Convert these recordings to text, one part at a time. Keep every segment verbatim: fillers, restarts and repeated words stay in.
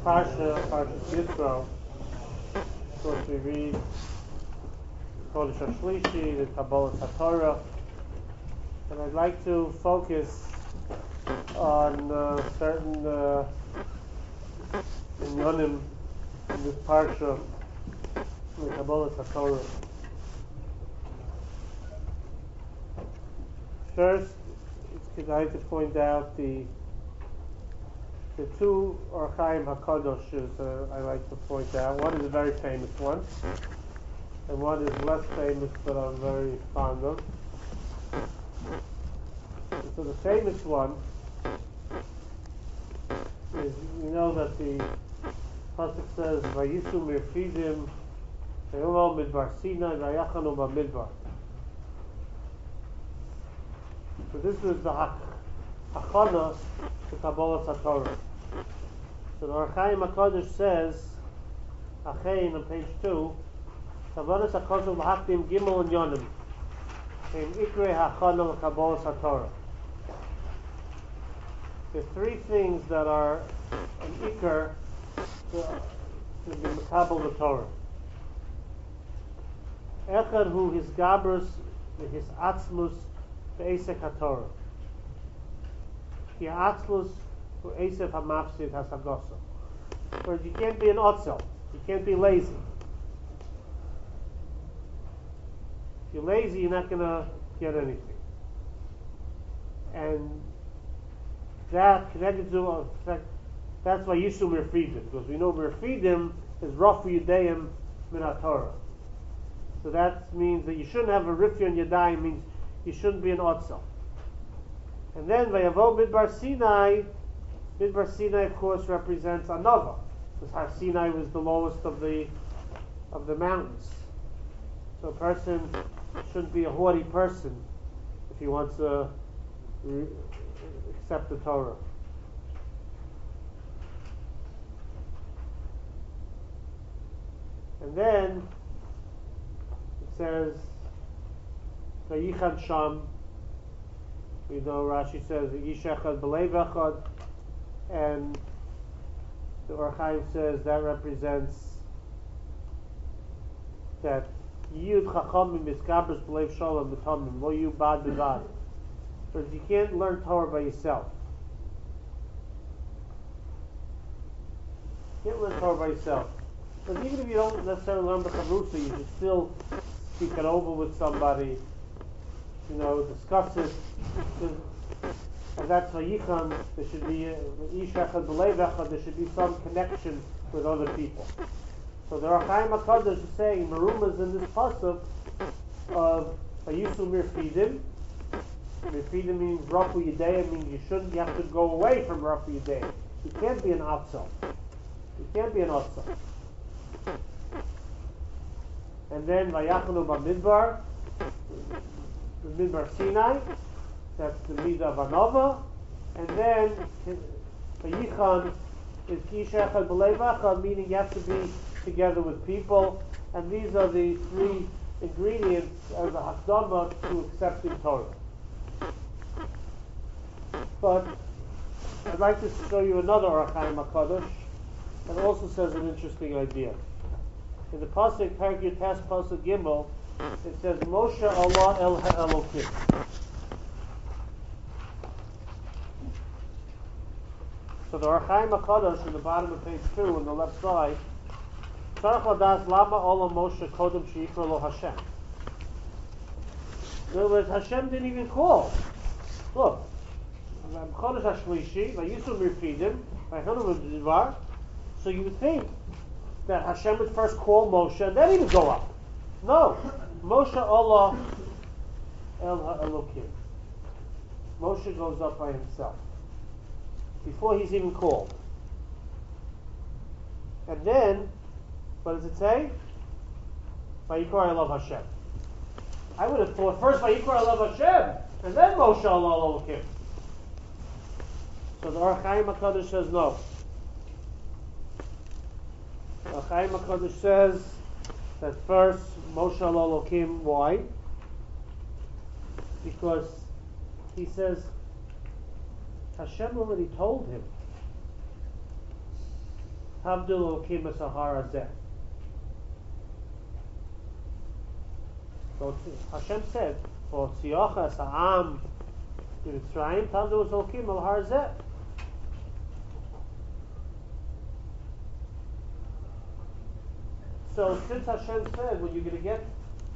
Parsha, Parsha Yisro. Of course, we read Kodesh HaShlishi, the Kabbalah HaTorah, and I'd like to focus on uh, certain uh, inyanim in this Parsha, the Kabbalah HaTorah. First, it's good to point out the the two Or Chaim HaKadoshs uh, I like to point out. One is a very famous one, and one is less famous, but I'm very fond of. And so the famous one is, you know that the pasuk says, "Vayisu mirfidim, ve'yolo midbar Sinai, vayachanu b'midbar." So this is the hachana to Kabbalah HaTorah. So the Or Chaim HaKadosh says, Achein on page two, Kabbalah HaKadosh l'hakdim gimel and yonim, in ikrei hachana l'Kabbalah HaTorah. There are three things that are an ikr to, to be Mekabel the Torah. Echad hu his gabrus, his atzmus, ve'esek HaTorah. Ki ha'atzmus hu esef ha'mafsid ha'sagosa. Whereas you can't be an otzel, you can't be lazy. If you're lazy, you're not going to get anything. And that connected to, that's why Yishu Mirfidim, because we know Mirfidim is Rafu Yudeim Min HaTorah. So that means that you shouldn't have a Rifya on Yadayim, means you shouldn't be an Otzel. And then Vayavo Midbar Sinai, Midbar Sinai of course represents Anova, because Har Sinai was the lowest of the of the mountains. So a person shouldn't be a haughty person if he wants to re- accept the Torah. And then it says Vayichad Sham. You know, Rashi says Yishachad B'Leiv Echad, and the Or Chaim says that represents that Yud Chachamim Miskabers B'Leiv Shalom B'Tamim Lo Yu Bad B'Vad. Because you can't learn Torah by yourself. You can't learn Torah by yourself. Because even if you don't necessarily learn the Chavrusa, you should still speak it over with somebody, you know, discuss it. And that's Vayicham, there should be, Ish Echad B'Leiv Echad, there should be some connection with other people. So the Or Chaim HaKadosh is saying, Merumas in this pasuk of Vayisu Mirfidim. Mirfidim means Rafu Yudeim, means you shouldn't, you have to go away from Rafu Yudeim. You can't be an Otzel. You can't be an Otzel. And then Vayachanu B'Midbar, the Midbar Sinai, that's the Midah of Anova, and then Vayichan is Ki Shechad B'Leiv Echad, meaning you have to be together with people, and these are the three ingredients as a hakdama to accepting Torah. But I'd like to show you another Or Chaim HaKadosh that also says an interesting idea. In the pasuk Perek Yutes pasuk Gimel, it says Moshe Allah El HaElokim. So the Or Chaim HaKadosh in the bottom of page two on the left side, Tzarech Ladas Lama Olam Moshe Kodem Sheikra Lo Hashem. In other words, Hashem didn't even call. Look, Chodesh HaShlishi, Vayisu Mirfidim, Vayachanu B'Midbar. So you would think that Hashem would first call Moshe and then he would go up. No, Moshe Allah El HaElokim. Moshe goes up by himself before he's even called. And then, what does it say? Vayikra I love Hashem. I would have thought first Vayikra I love Hashem and then Moshe Allah El HaElokim. So the Or Chaim HaKadosh says no. The Or Chaim HaKadosh says that first Moshe Allah Elokim. Why? Because he says Hashem already told him Havdil Elokim es Hahar Hazeh. So Hashem said, "For Tziocha es Ha'am Mitzrayim Havdil Elokim al Har Hazeh." So since Hashem said, when you're going to get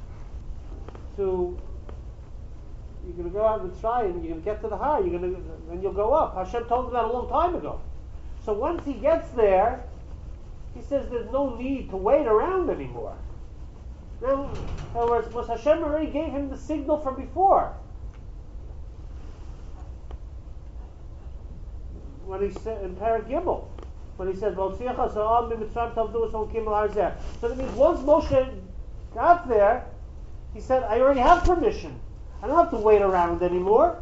to, you're going to go out and try, and you're going to get to the high, you're going to, then you'll go up. Hashem told him that a long time ago. So once he gets there, he says there's no need to wait around anymore. Now, in other words, was Hashem already gave him the signal from before? When he said in Parag Gimel, when he said, so that means once Moshe got there, he said, I already have permission. I don't have to wait around anymore.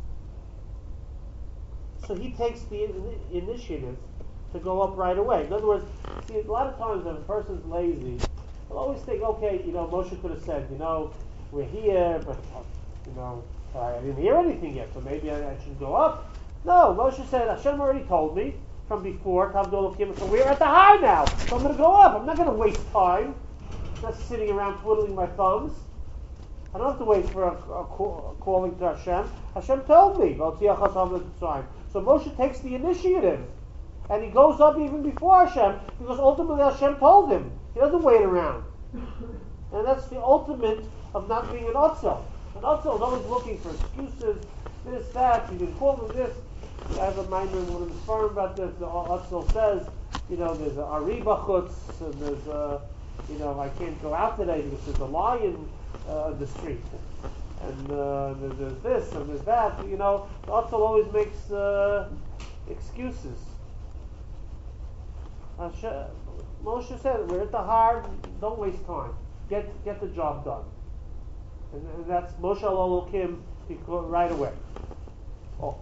So he takes the in- initiative to go up right away. In other words, see, a lot of times when a person's lazy, they'll always think, okay, you know, Moshe could have said, you know, we're here, but, you know, I didn't hear anything yet, so maybe I, I should go up. No, Moshe said, Hashem already told me from before, so we're at the high now, so I'm going to go up. I'm not going to waste time just sitting around twiddling my thumbs. I don't have to wait for a, a, call, a calling to Hashem. Hashem told me. So Moshe takes the initiative, and he goes up even before Hashem, because ultimately Hashem told him. He doesn't wait around. And that's the ultimate of not being an Otzel. An Otzel is always looking for excuses, this, that, you can call me this. I have a mind in one of the farm about this. The Otzel says, you know, there's a Ariba Chutz, and there's a, you know, I can't go out today because there's a lion uh, on the street. And uh, there's, there's this and there's that. You know, the Otzel always makes uh, excuses. Hashem, Moshe said, we're at the hard, don't waste time. Get get the job done. And, and that's Moshe Elokim right away. Oh.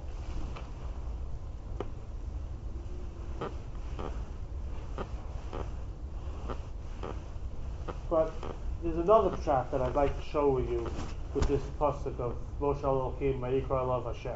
But there's another pshat that I'd like to show you with this pasuk of Moshe Elokim Vayikra Elav Hashem.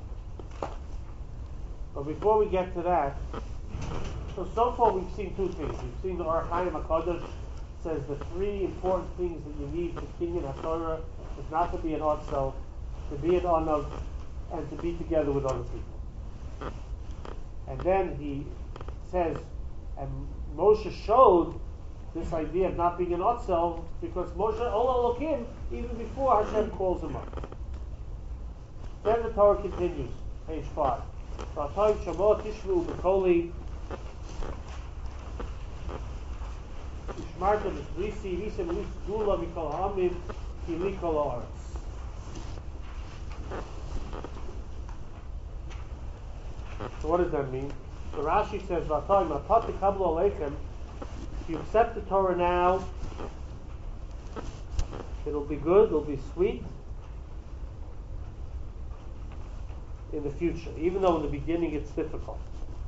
But before we get to that, so so far we've seen two things. We've seen the Or Chaim HaKadosh says the three important things that you need to king in HaTorah is not to be an Otzel, to be an Onav, and to be together with other people. And then he says, and Moshe showed this idea of not being an Otzel because Moshe Ol Elokim, even before Hashem calls him up. Then the Torah continues, page five. V'atayim shamot tishvu b'koli Ishmarta v'risi v'isem v'isgula v'kol ha'amim ki kol ha'aretz. So what does that mean? So Rashi says, V'atayim atat tikablu aleichem. If you accept the Torah now, it'll be good, it'll be sweet in the future, even though in the beginning it's difficult.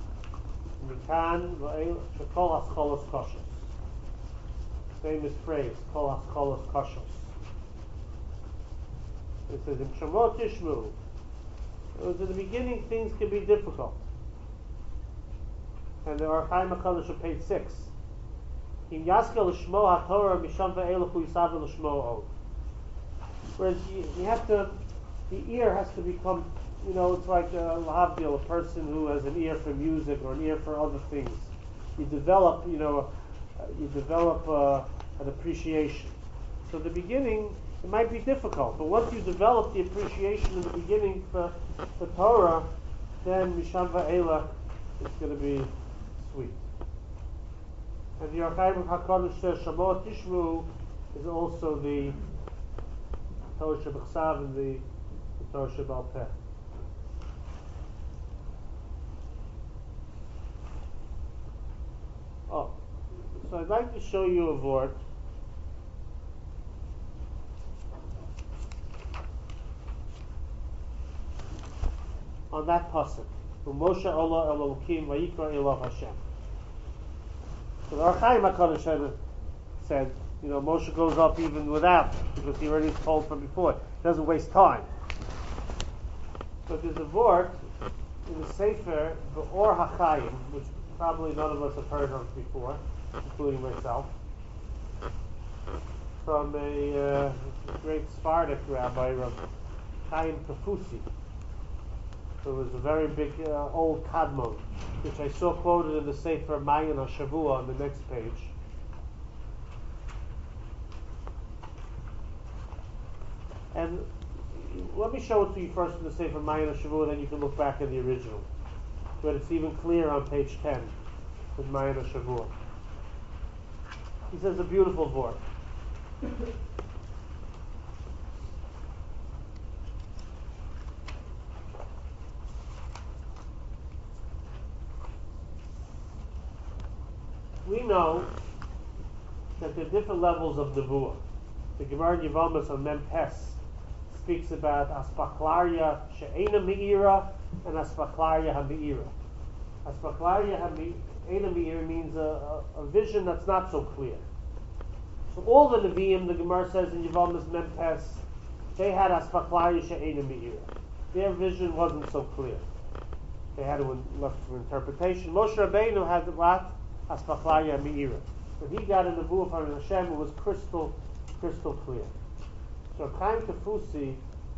Famous phrase, kol haskolos koshos. It says, in Shemot Tishmu, in the beginning things can be difficult. And there are Chaim HaKadosh on page six. In Yaskel Shmo HaTorah Misham Ve'elochu Yisav L'Shmo. Whereas you, you have to, the ear has to become, you know, it's like a lahavdil, a person who has an ear for music or an ear for other things. You develop, you know, uh, you develop uh, an appreciation. So the beginning, it might be difficult, but once you develop the appreciation in the beginning for the Torah, then Misham Ve'elach is going to be sweet. And the Or Chaim HaKadosh says Shamot Tishmu is also the Torah Shebechsav and the, the Torah Shebal Peh. Oh, so I'd like to show you a vort on that pasuk. Moshe Ola Elokim Vayikra Elav Hashem. So the Or Chaim HaKadosh said, you know, Moshe goes up even without, because he already told from before. He doesn't waste time. But there's a vort in the Sefer, the Or HaChaim, which probably none of us have heard of before, including myself, from a uh, great Sephardic rabbi, Rav Chaim Kafusi, who was a very big uh, old Kadmon, which I saw quoted in the Sefer Mayan HaShavua on the next page. And let me show it to you first in the Sefer Mayan HaShavua, then you can look back at the original. But it's even clearer on page ten in Mayan HaShavua. He says a beautiful word. We know that there are different levels of nevuah. The Gemara in Yevamos on Mem Pes speaks about aspaklaria she'ena me'ira and aspaklaria ha'me'ira. Aspaklaria ha'me'ena me'ira means a, a, a vision that's not so clear. So all the Nevi'im, the Gemara says in Yevamos Mem Pes, they had aspaklaria she'ena me'ira. Their vision wasn't so clear. They had to left for interpretation. Moshe Rabbeinu had what? Aspaklaria me'ira. When he got a nevuah from Hashem, it was crystal, crystal clear. So Chaim Kafusi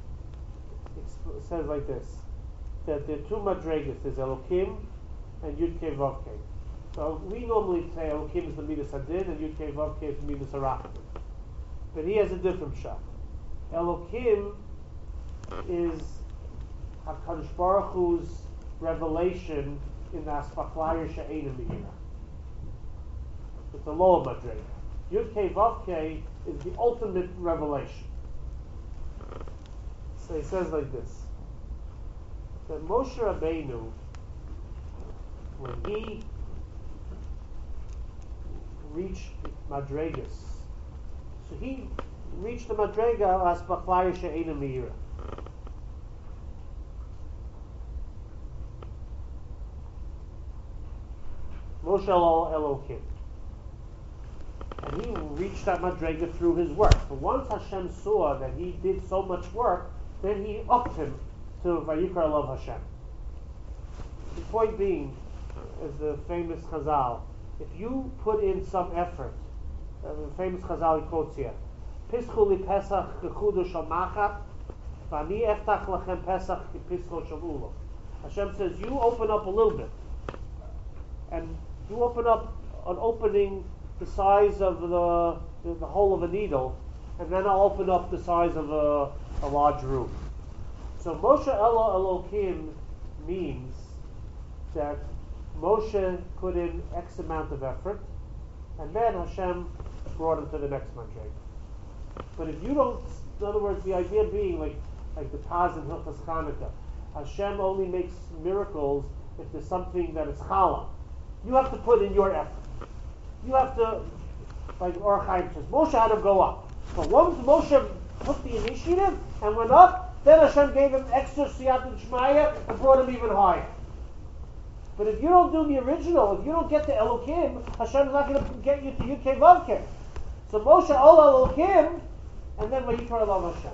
says like this, that there are two madregas, there's Elokim and Yud-Kei Vav-Kei. So we normally say Elokim is the Midas Hadin and Yud-Kei Vav-Kei is the Midas Harachman. But he has a different shot. Elokim is HaKadosh Baruch Hu's revelation in the Aspaklaya She'ena Me'ira. It's a lower madrega. Yud-Kei Vav-Kei is the ultimate revelation. So he says like this, that Moshe Rabbeinu, when he reached Madregas, so he reached the Madrega as Aspaklaya She'ena Me'ira. Moshe Elokim. And he reached that Madrega through his work. But once Hashem saw that he did so much work, then he upped him to Vayikra Lov Hashem. The point being, as the famous Chazal, if you put in some effort, uh, the famous Chazal he quotes here, Pischu li Pesach kechudu shal machat, v'ani eftach lachem Pesach kepischo shal ulo. Hashem says, you open up a little bit, and you open up an opening the size of the, the the hole of a needle, and then I'll open up the size of a, a large room. So Moshe Elo Elokim means that Moshe put in X amount of effort, and then Hashem brought him to the next madrega. But if you don't, in other words, the idea being like like the Taz in Hilchas Chanukah, Hashem only makes miracles if there's something that is chala. You have to put in your effort. You have to, like Or Chaim says, Moshe had to go up. But once Moshe took the initiative and went up, then Hashem gave him extra siyat d'shmaya and brought him even higher. But if you don't do the original, if you don't get to Elokim, Hashem is not going to get you to Yud-Kei Vav-Kei. So Moshe ol Elokim, and then Vayikra Lov Hashem.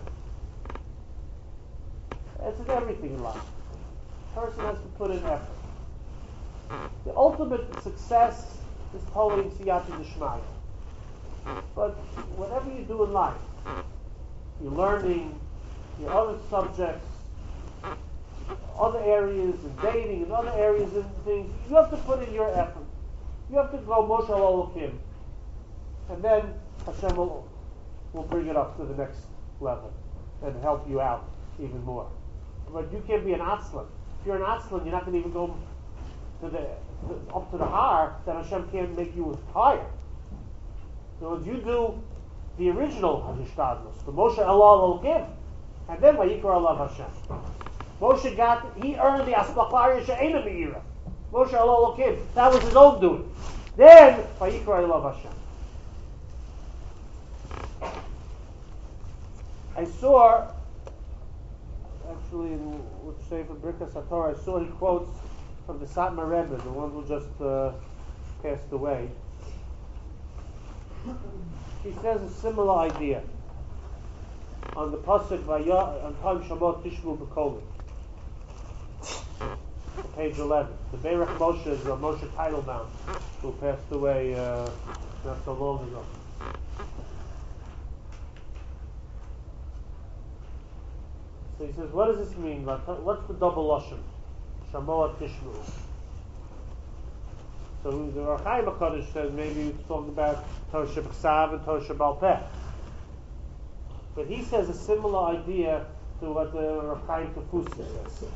That's in everything in life. A person has to put in effort. The ultimate success is holding siyata d'shmaya. But whatever you do in life, you're learning, your other subjects, other areas, and dating, and other areas and things, you have to put in your effort. You have to go Moshe Elokim, and then Hashem will, will bring it up to the next level and help you out even more. But you can't be an atzlan. If you're an atzlan, you're not going to even go to the, the up to the har, that Hashem can't make you higher. So if you do the original Hashtadlus, the Moshe Elo Elokim, and then Vayikra Lov Hashem. Moshe got, he earned the Aspaklaya She'ena Me'ira. Moshe Elo Elokim. That was his own doing. Then Vayikra Lov Hashem. I saw, actually, in let's say from Birkas HaTorah, I saw he quotes from the Satmar Rebbe, the one who just uh, passed away. He says a similar idea on the pasuk Vaya on Time Shabbat Tishmu B'Kolim. The page eleven. The Beirach Moshe is Rav Moshe Teitelbaum, who passed away uh, not so long ago. So he says, what does this mean? What's the double lashon? Shamoa Tishmu. So the Ohr HaChaim HaKadosh says maybe it's talking about Torah Sheb'Ksav and Torah Sheba'al Peh. But he says a similar idea to what the Ohr HaChaim Tefusi says.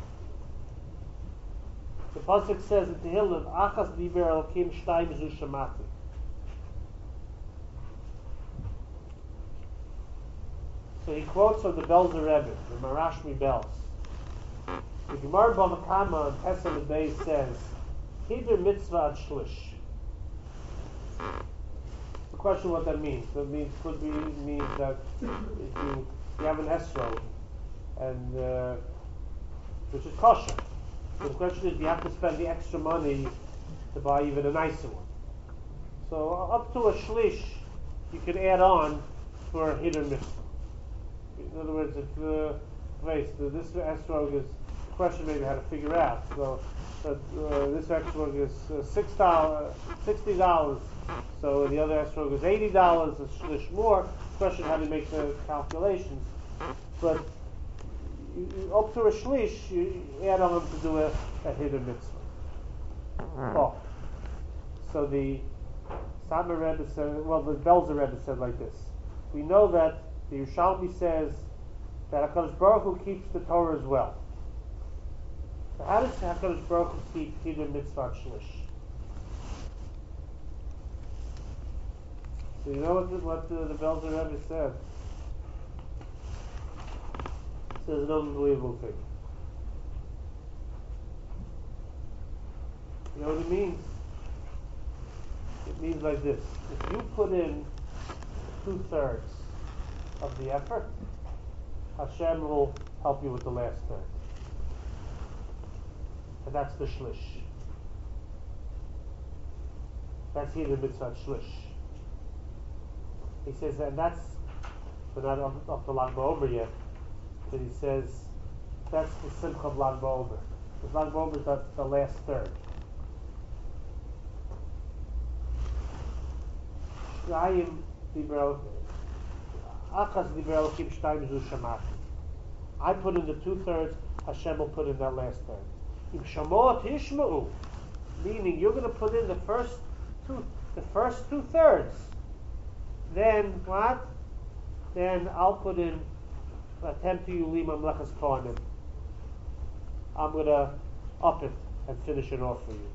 The pasuk says in Tehillim, "Achas diber Elokim shtayim zu shamati." So he quotes from the Belzer Rebbe, the Marashmi Belz. The Gemara Bava Kama on Pesach Beis says, "Hider mitzvah ad shlish." The question what that means. That means could be means that if you, you have an esrog, and uh, which is kosher. So the question is, do you have to spend the extra money to buy even a nicer one? So up to a shlish, you could add on for a hider mitzvah. In other words, if uh, wait, so this esrog is the question maybe how to figure out. So uh, this esrog is uh, six dollars, sixty dollars. So the other esrog is eighty dollars, a shlish more. Question how to make the calculations, but you, you, up to a shlish, you add on to do a, a hider mitzvah. Oh. So the Satmar Rebbe said, well, the Belzer Rebbe said like this. We know that the Yerushalmi says that HaKadosh Baruch Hu keeps the Torah as well. So how does HaKadosh Baruch Hu keep hider mitzvah shlish? So you know what the, what the, the Belzer Rebbe said? He says an unbelievable thing. You know what it means? It means like this. If you put in two-thirds of the effort, Hashem will help you with the last third. And that's the shlish. That's here the mitzvah shlish. He says, and that's, we're not up, up to Lag BaOmer yet, but he says, that's the simcha of Lag BaOmer. Because Lag BaOmer is the, the last third. Shrayim Dibro, Achas Dibro Kim Shtayim Zu Shamati. I put in the two thirds, Hashem will put in that last third. Im Shamoa Tishma'u, meaning you're going to put in the first two, the first two thirds. Then what? Then I'll put in attempt to Yuli Mamlechas Kohanim. I'm going to up it and finish it off for you.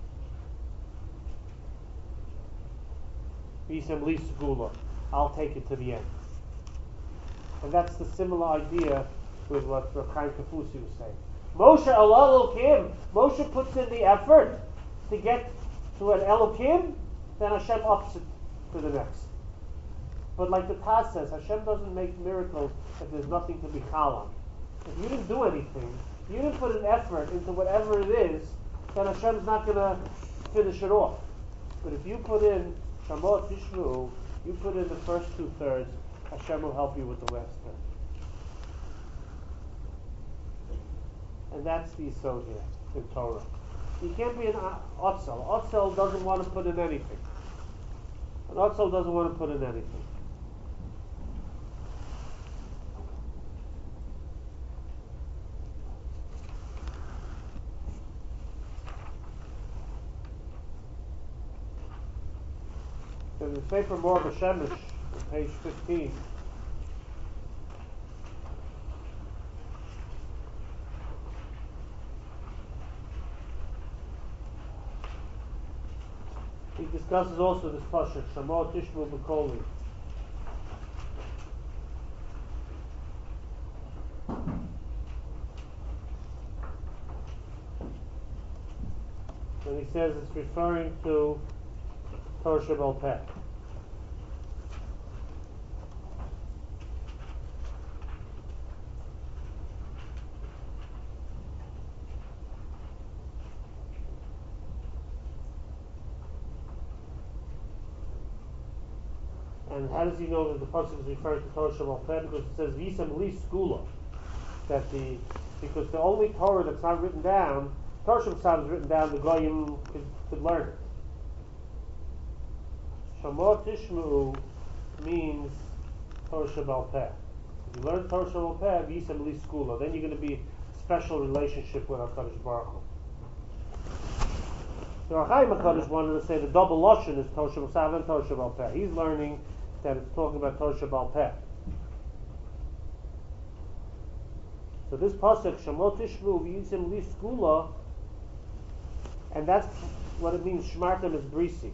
Visem Li Segula. I'll take it to the end. And that's the similar idea with what Rav Chaim Tefusi was saying. Moshe Allah Elokim. Moshe puts in the effort to get to an Elokim, then Hashem ups it to the next. But like the Taz says, Hashem doesn't make miracles if there's nothing to be chal on. If you didn't do anything, you didn't put an effort into whatever it is, then Hashem's not going to finish it off. But if you put in Shamot Tishnu, you put in the first two thirds, Hashem will help you with the last third. And that's the yisod here in Torah. You can't be an Otzel. Otzel doesn't want to put in anything. An Otzel doesn't want to put in anything. In the Sefer Mor B'Shemesh, on page fifteen, he discusses also this pasuk, Shamo Tishmu B'Koli. And he says it's referring to Torah Sheba'al Peh. And how does he know that the pasuk is referring to Torah Sheba'al Peh? Because it says Visam Li Skula, that the because the only Torah that's not written down Torah B'Ksav is written down, the Goyim could, could learn it. Shamo Tishmu means Torah Shebal Peh. If you learn Torah Shebal Peh, Yisem Li Skula, then you're going to be a special relationship with HaKadosh Baruch Hu. The Ohr HaChaim HaKadosh wanted to say the double Lashon is Torah Shebal Sav and Torah Shebal Peh. He's learning that it's talking about Torah Shebal Peh. So this pasuk, Shamo Tishmu Yisem Li Skula, and that's what it means, Shmartem is Brisi.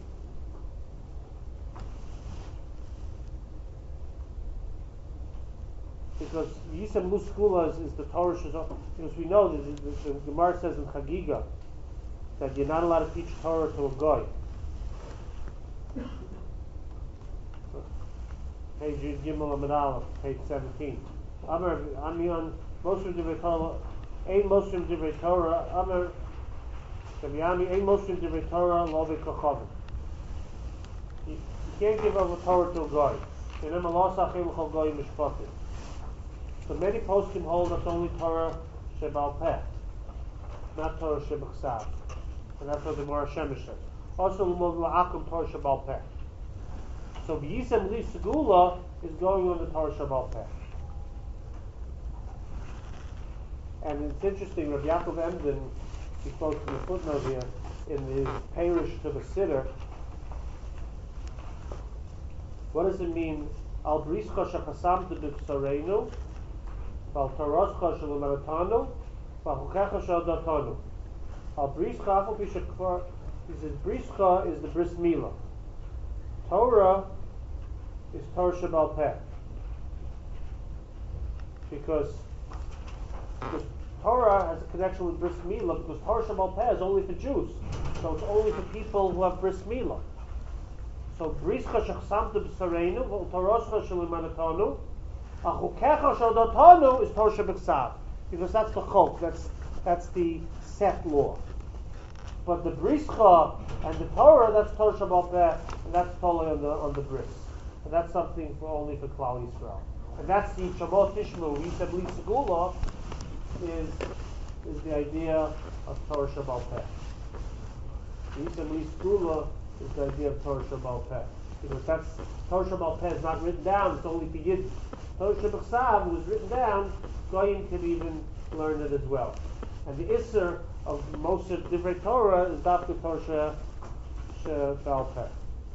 Because Yisem Lu Skula is, is the Torah Shazah, because we know that the, the, the Gemara says in Chagiga that you're not allowed to teach Torah to a Goy. Page Gimel Amid Aleph, page seventeen. Amar Amion Moshe Divrei Torah, Ein Moshe Divrei Torah, Amar Shaviyami, Ein Moshe Divrei Torah, Lo V'Kochavim. You can't give over Torah to a Goy. Shenem Allah Sachem L'Chol Goy Mishpatim. So many poskim hold that's only Torah Shebal Peh, not Torah Sheb'Ksav. And that's what the Gemara Shemesh says. Also, L'Mod L'Akum Torah Shebal Peh. So V'Yisem Li Segula is going on the Torah Shebal Peh. And it's interesting, Rabbi Yaakov Emden, he quotes in the footnote here, in his Parish to the Siddur, what does it mean? Al Brischa Shechasamtu B'Ksareinu, Val Toroscha Shelemanatanu, Val Chukecha She'adatanu. Al Brischa Afal B'Shekvar, he says Brischa is the Bris Milah. Torah is Torah Shebal Peh. Because the Torah has a connection with Bris Milah, because Torah Shebal Peh is only for Jews. So it's only for people who have Bris Milah. So Brischa Shechsamtu B'Sareinu, Val Toroscha Shelemanatanu, Achukecha She'adatanu is Torah Sheb'Ksav. Because that's the chok, that's that's the set law. But the Brischa and the Torah, that's Torah Shebal Peh, and that's totally on the on the bris. And that's something for only for Klal Yisrael. And that's the Shamo Tishmu, Yisem Li Segula, is is the idea of Torah Shebal Peh. Yisem Li Segula is the idea of Torah Shebal Peh. Because that's Torah Shebal Peh is not written down, it's only for Yidden. Torah Sheb'Ksav was written down, Goyim can even learn it as well. And the Isser of most of Divrei Torah is Dafka Torah Shebal Peh.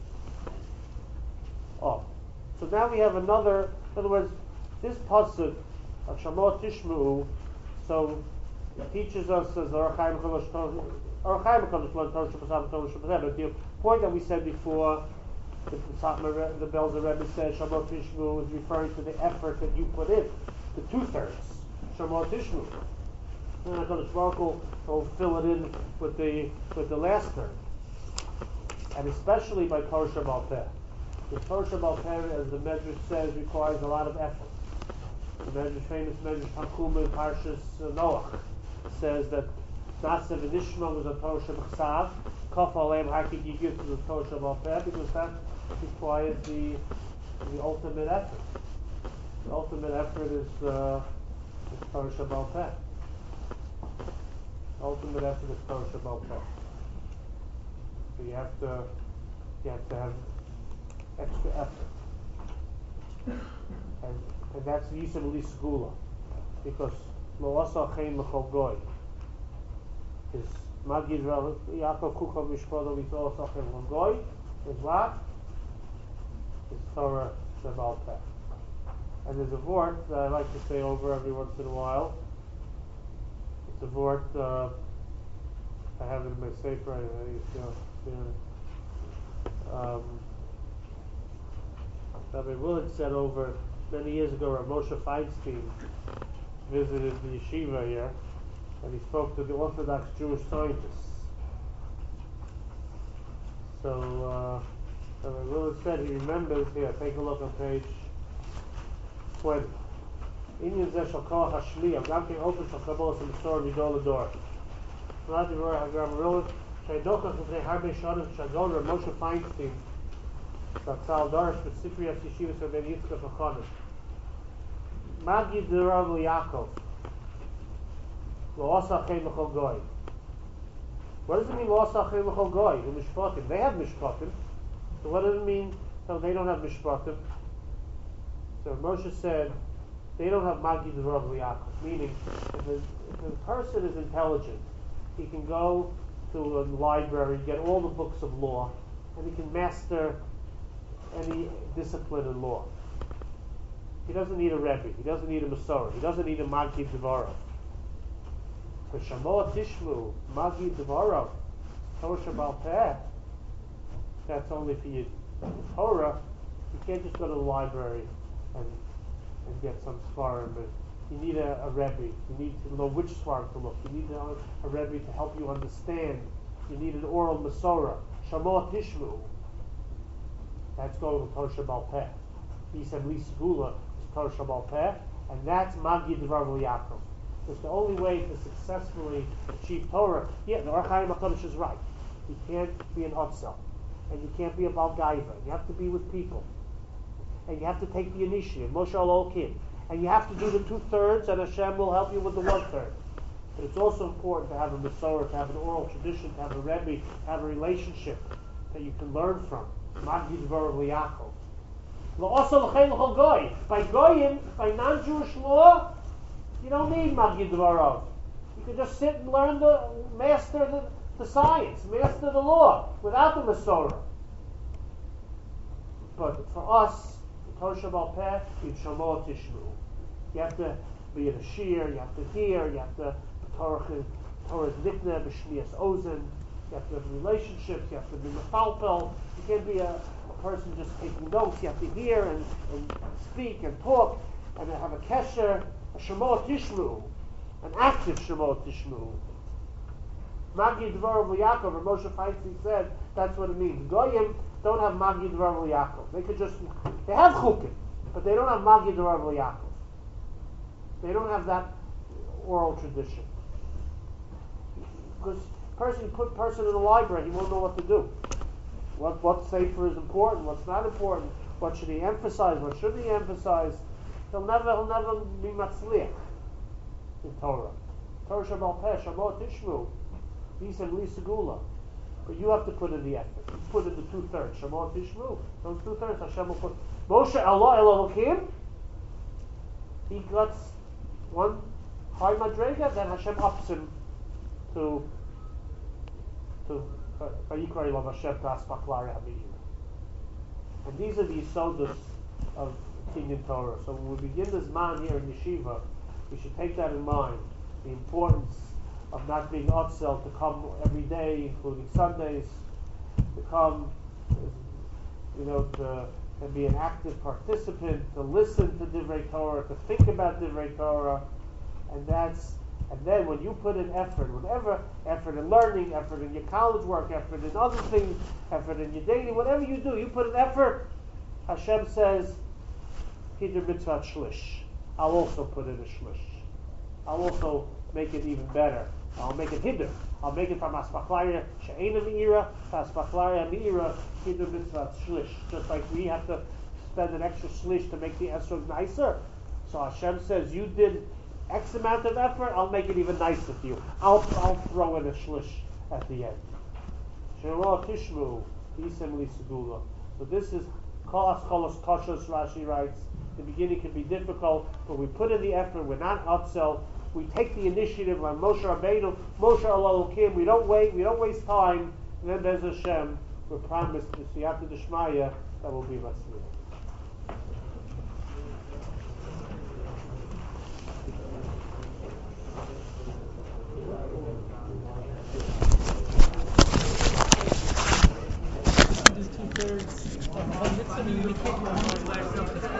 Oh, so now we have another. In other words, this pasuk of Shamo Tishmu, so it teaches us as Ohr HaChaim HaKadosh, Ohr HaChaim HaKadosh learned Torah Sheb'Ksav, Torah Sheb'Ksav. But the point that we said before, the Satmar, the Belzer Rebbe says Shamo Tishmu is referring to the effort that you put in, the two thirds. Shamo Tishmu. And HaKadosh Baruch Hu will fill it in with the with the last third, and especially by Torah Shebal Peh. The Torah Shebal Peh, as the Medrash says, requires a lot of effort. The Medrash, famous Medrash Tanchuma in Parshas Noach, says that Nasav and Ishma was a Torah Sheb'Ksav, Kaf Aleim Haki Gigit was a Torah Shebal Peh, because that requires the the ultimate effort. The ultimate effort is uh, is Torah Shebal Peh. Ultimate effort is Torah Shebal Peh. So you have to you have to have extra effort. And, and that's Yisem Li Segula. Because Lo Asa Chein L'Chol Goy is Magid Yaakov Kucha Mishpoda with Lo Asa Chein L'Chol Goy is what? Is Torah Shebal Peh. And there's a word that I like to say over every once in a while. It's a word, uh, I have it in my safe right now. You know, um, Rabbi Willett said over many years ago, Rav Moshe Feinstein visited the yeshiva here, and he spoke to the Orthodox Jewish scientists. So, uh, Rabbi Willett said he remembers, here, take a look on page twenty. Inyan zeh shal koach hashliach, gam kein ofen shal kabbalas u'misor midor ledor. Vlad Devorah HaGram Willett, sheidochach v'zei harbe shonim shagon Rav Moshe Feinstein, Zatzal Darash v'sifriyas yeshivas Rabbi Yitzchak HaChanan. Magid Rav Yaakov, lo asa chein l'chol goy. What does it mean, Lo Asachem L'chol Goy? The Mishpatim. They have Mishpatim. So what does it mean? No, they don't have Mishpatim. So Moshe said, they don't have Magid Rav Yaakov. Meaning, if a, if a person is intelligent, he can go to a library, get all the books of law, and he can master any discipline in law. He doesn't need a Rebbe. He doesn't need a Masorah. He doesn't need a Magid Dvarov. For Shamoah Tishmu, Magid Dvarov, Torah Shabbal Peh, that's only for you. Torah, you can't just go to the library and and get some svarim, but you need a, a Rebbe. You need to know which svarim to look. You need a, a Rebbe to help you understand. You need an oral Masorah. Shamoah Tishmu, that's going to Torah Shabbal Peh. Yisem Li Segula is Torah Shabbal Peh, and that's Magid Dvar Yaakov. It's the only way to successfully achieve Torah. Yeah, the Orach Chaim HaKadosh is right. You can't be an Otzel, and you can't be a Bal Gaiva. You have to be with people, and you have to take the initiative. Moshe Elokim, and you have to do the two thirds, and Hashem will help you with the one third. But it's also important to have a Masorah, to have an oral tradition, to have a Rebbe, to have a relationship that you can learn from. Magid Dvar Yaakov. By Goyim, by non-Jewish law, you don't need Magid Dvarov. You can just sit and learn the, master the, the science, master the law, without the Masorah. But for us, Torah Shabbal Peh, you Shamoah Tishmu. You have to be in a shir, you have to hear, you have to, Torah is Nikna, B'Shmias Ozen, you have to have relationships, you have to be Mefalpel, you can't be a, a person just taking notes, you have to hear and, and speak and talk, and have a kesher, a Shamoah Tishmu, an active Shamoah Tishmu. Magid Dvar Yaakov, and Moshe Feinstein said, that's what it means. Goyim don't have Magid Dvar Yaakov. They could just, they have Chukim, but they don't have Magid Dvar Yaakov. They don't have that oral tradition. Because person, put person in the library, he won't know what to do. What what sefer is important, what's not important, what should he emphasize, what shouldn't he emphasize. He'll never he'll never be matzliach in Torah. Torah Shabbal Peh, Shamoah Tishmu, Yisem Li Segula. But you have to put in the effort. You put in the two thirds. Shamoah Tishmu. Those two thirds Hashem will put. Moshe Allah Elokim, he gets one high madrega, then Hashem ups him to to Vayikra Ilav Hashem to Aspaklari Hamiyah. And these are the Yisodos of Kinyan Torah. So when we begin this man here in Yeshiva, we should take that in mind. The importance of not being Otzel, to come every day, including Sundays, to come, you know, to and be an active participant, to listen to Divrei Torah, to think about Divrei Torah, and that's, and then when you put in effort, whatever effort in learning, effort in your college work, effort in other things, effort in your dating, whatever you do, you put in effort, Hashem says, Hidr mitzvah shlish. I'll also put in a shlish. I'll also make it even better. I'll make it hidr. I'll make it from Aspaklaria She'ena Me'ira to Aspaklaria Me'ira Hidr mitzvah shlish. Just like we have to spend an extra shlish to make the esrog nicer. So Hashem says, you did X amount of effort, I'll make it even nicer for you. I'll I'll throw in a shlish at the end. Shamoah Tishmu, Yisem Li Segula. So this is Kolas Kolos Koshos, Rashi writes. The beginning can be difficult, but we put in the effort, we're not Otzel. We take the initiative like Moshe Rabbeinu, Moshe Elokim. We don't wait, we don't waste time. And then there's Hashem. We're promised the Siyata Deshmaya that will be Masliach. Two thirds.